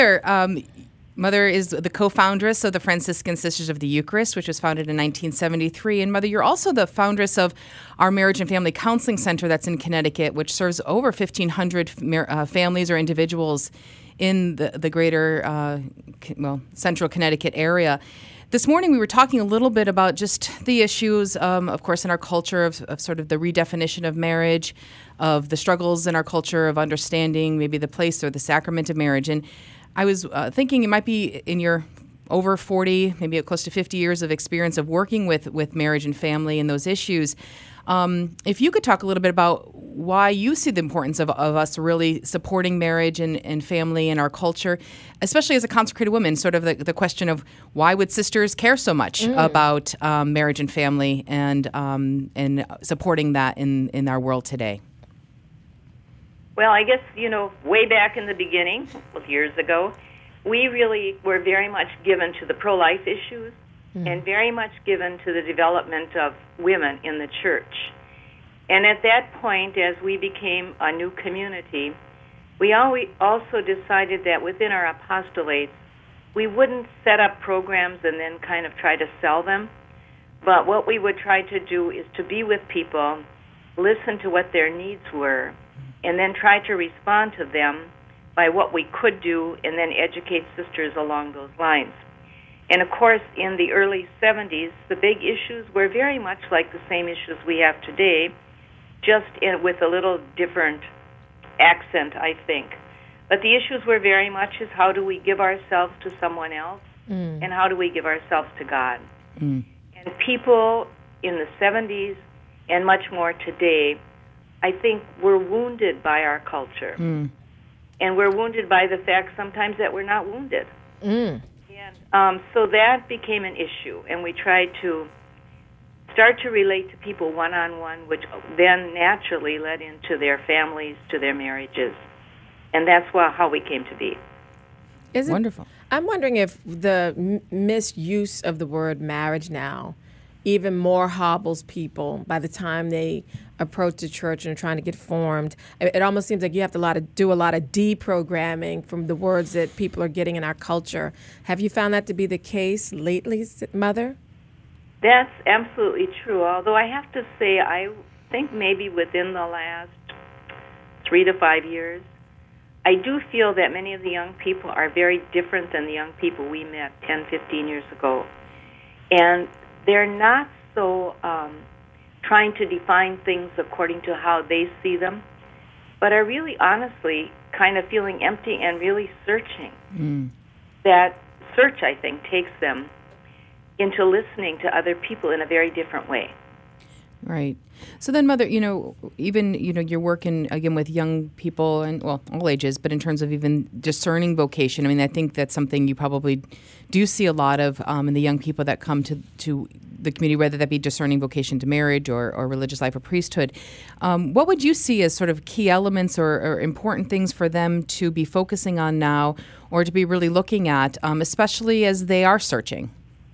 Mother is the co-foundress of the Franciscan Sisters of the Eucharist, which was founded in 1973. And Mother, you're also the foundress of our Marriage and Family Counseling Center that's in Connecticut, which serves over 1,500 families or individuals in the greater, central Connecticut area. This morning we were talking a little bit about just the issues, of course, in our culture of sort of the redefinition of marriage, of the struggles in our culture of understanding maybe the place or the sacrament of marriage. And I was thinking it might be in your over 40, maybe close to 50 years of experience of working with marriage and family and those issues. If you could talk a little bit about why you see the importance of us really supporting marriage and family in our culture, especially as a consecrated woman, sort of the question of why would sisters care so much about marriage and family and supporting that in our world today? Well, I guess, way back in the beginning, years ago, we really were very much given to the pro-life issues and very much given to the development of women in the church. And at that point, as we became a new community, we also decided that within our apostolates, we wouldn't set up programs and then kind of try to sell them, but what we would try to do is to be with people, listen to what their needs were, and then try to respond to them by what we could do and then educate sisters along those lines. And of course, in the early 70s, the big issues were very much like the same issues we have today, just with a little different accent, I think. But the issues were very much is how do we give ourselves to someone else and how do we give ourselves to God. And people in the 70s and much more today, I think we're wounded by our culture. And we're wounded by the fact sometimes that we're not wounded. And so that became an issue, and we tried to start to relate to people one-on-one, which then naturally led into their families, to their marriages. And that's how we came to be. Wonderful. I'm wondering if the misuse of the word marriage now even more hobbles people by the time they approach the church and are trying to get formed. It almost seems like you have to do a lot of deprogramming from the words that people are getting in our culture. Have you found that to be the case lately, Mother? That's absolutely true. Although I have to say, I think maybe within the last 3 to 5 years, I do feel that many of the young people are very different than the young people we met 10, 15 years ago. And they're not so trying to define things according to how they see them, but are really honestly kind of feeling empty and really searching. That search, I think, takes them into listening to other people in a very different way. Right. So then, Mother, even, you're working, again, with young people and, well, all ages, but in terms of even discerning vocation, I mean, I think that's something you probably do see a lot of in the young people that come to the community, whether that be discerning vocation to marriage or religious life or priesthood. What would you see as sort of key elements or important things for them to be focusing on now or to be really looking at, especially as they are searching?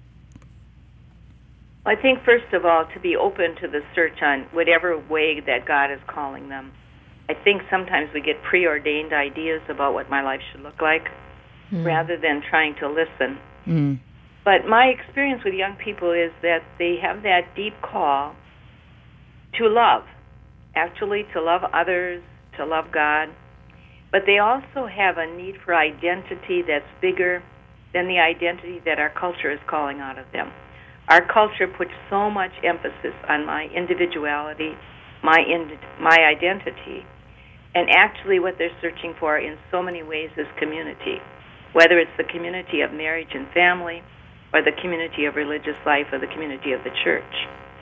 I think, first of all, to be open to the search on whatever way that God is calling them. I think sometimes we get preordained ideas about what my life should look like rather than trying to listen. But my experience with young people is that they have that deep call to love, actually to love others, to love God. But they also have a need for identity that's bigger than the identity that our culture is calling out of them. Our culture puts so much emphasis on my individuality, my identity, and actually what they're searching for in so many ways is community, whether it's the community of marriage and family or the community of religious life or the community of the church.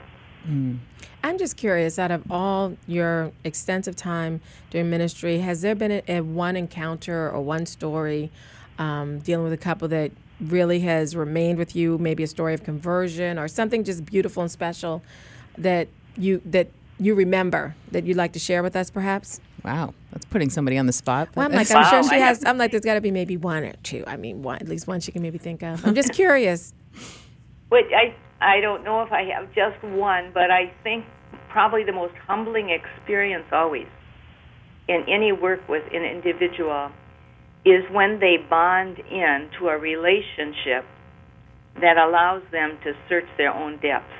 I'm just curious, out of all your extensive time during ministry, has there been a one encounter or one story dealing with a couple that really has remained with you, maybe a story of conversion or something just beautiful and special that you remember that you'd like to share with us, perhaps? Wow, that's putting somebody on the spot. Well, I'm sure she has. I'm like, there's got to be maybe one or two. I mean, at least one she can maybe think of. I'm just curious. Wait, I don't know if I have just one, but I think probably the most humbling experience always in any work with an individual is when they bond into a relationship that allows them to search their own depths.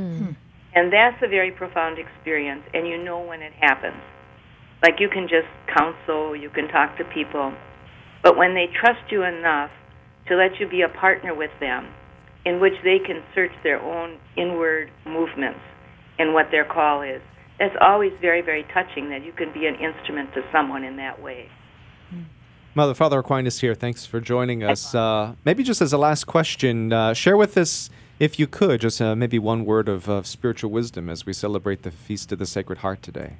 And that's a very profound experience, and you know when it happens. Like, you can just counsel, you can talk to people, but when they trust you enough to let you be a partner with them in which they can search their own inward movements and what their call is, that's always very, very touching that you can be an instrument to someone in that way. Mother, Father Aquinas here. Thanks for joining us. Maybe just as a last question, share with us, if you could, just maybe one word of spiritual wisdom as we celebrate the Feast of the Sacred Heart today.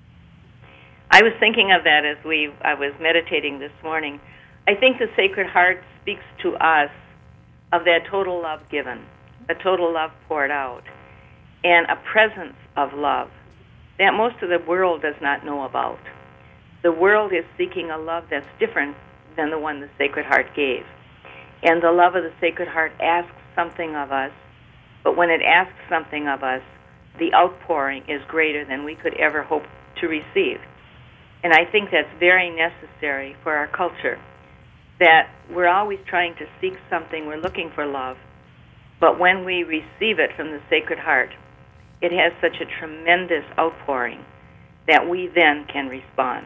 I was thinking of that as I was meditating this morning. I think the Sacred Heart speaks to us of that total love given, a total love poured out, and a presence of love that most of the world does not know about. The world is seeking a love that's different than the one the Sacred Heart gave. And the love of the Sacred Heart asks something of us, but when it asks something of us, the outpouring is greater than we could ever hope to receive. And I think that's very necessary for our culture, that we're always trying to seek something, we're looking for love, but when we receive it from the Sacred Heart, it has such a tremendous outpouring that we then can respond.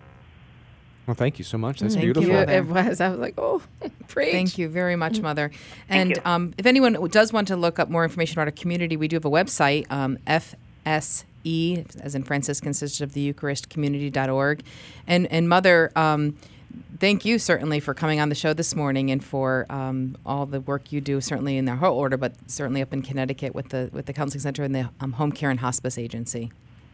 Well, thank you so much. That's Thank beautiful. you. It was. I was like, oh, preach. Thank you very much, Mother. And if anyone does want to look up more information about our community, we do have a website, FSE, as in Franciscan Sisters of the Eucharist, community.org. And Mother, thank you certainly for coming on the show this morning and for all the work you do, certainly in the whole order, but certainly up in Connecticut with the Counseling Center and the Home Care and Hospice Agency. Okay.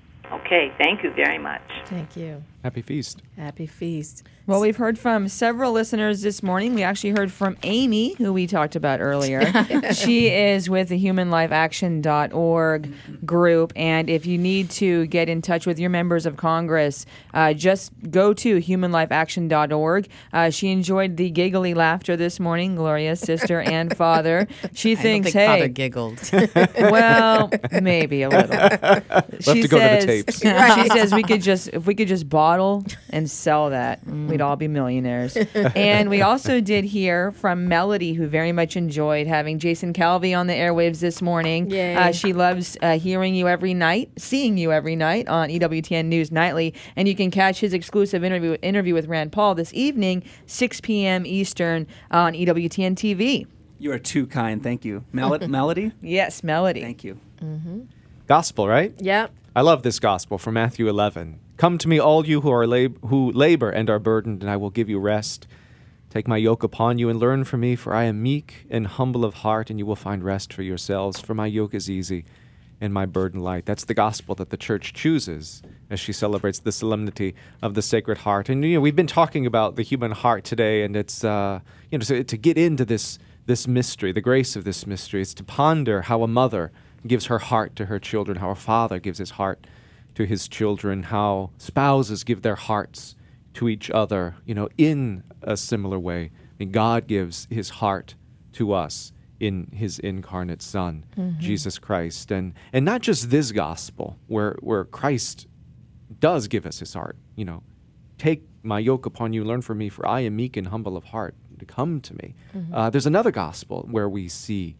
Okay, thank you very much. Thank you. Happy feast. Happy feast. Well, we've heard from several listeners this morning. We actually heard from Amy, who we talked about earlier. She is with the humanlifeaction.org group. And if you need to get in touch with your members of Congress, just go to humanlifeaction.org. She enjoyed the giggly laughter this morning, Gloria's sister and father. She thinks, I don't think hey. Father giggled. Well, maybe a little. We'll have to go to the tapes. She says if we could just bottle and sell that, we'd all be millionaires. And we also did hear from Melody, who very much enjoyed having Jason Calvi on the airwaves this morning. She loves hearing you every night, seeing you every night on EWTN News Nightly. And you can catch his exclusive interview with Rand Paul this evening, 6 p.m. Eastern on EWTN TV. You are too kind. Thank you. Melody? Yes, Melody. Thank you. Gospel, right? Yep. I love this gospel from Matthew 11. Come to me, all you who are who labor and are burdened, and I will give you rest. Take my yoke upon you and learn from me, for I am meek and humble of heart, and you will find rest for yourselves. For my yoke is easy and my burden light. That's the gospel that the church chooses as she celebrates the solemnity of the Sacred Heart. And we've been talking about the human heart today, and it's to get into this mystery, the grace of this mystery. It's to ponder how a mother gives her heart to her children, how a father gives his heart to his children, how spouses give their hearts to each other, in a similar way. I mean, God gives his heart to us in his incarnate Son, Jesus Christ. And not just this gospel, where Christ does give us his heart. Take my yoke upon you, learn from me, for I am meek and humble of heart. To come to me. There's another gospel where we see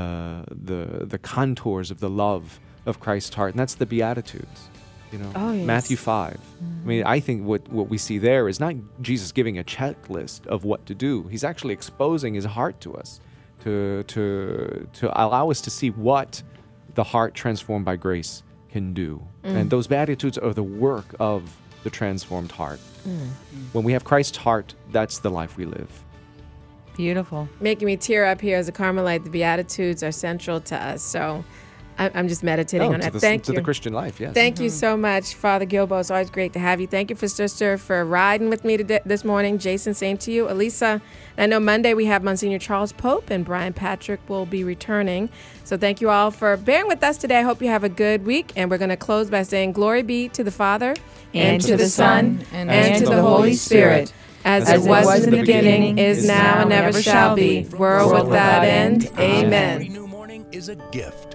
the contours of the love of Christ's heart, and that's the Beatitudes. Matthew 5. I mean, I think what we see there is not Jesus giving a checklist of what to do. He's actually exposing his heart to us to allow us to see what the heart transformed by grace can do. And those Beatitudes are the work of the transformed heart. When we have Christ's heart, that's the life we live. Beautiful. Making me tear up here as a Carmelite. The Beatitudes are central to us. So I'm just meditating on that. Thank you. To the Christian life, yes. Thank you so much, Father Gilbo. It's always great to have you. Thank you, Sister, for riding with me this morning. Jason, same to you. Elisa, I know Monday we have Monsignor Charles Pope, and Brian Patrick will be returning. So thank you all for bearing with us today. I hope you have a good week. And we're going to close by saying, glory be to the Father, and to the Son, and to the Holy Spirit. As it was in the beginning, is now, and never shall be, world without end. Amen. Every new morning is a gift.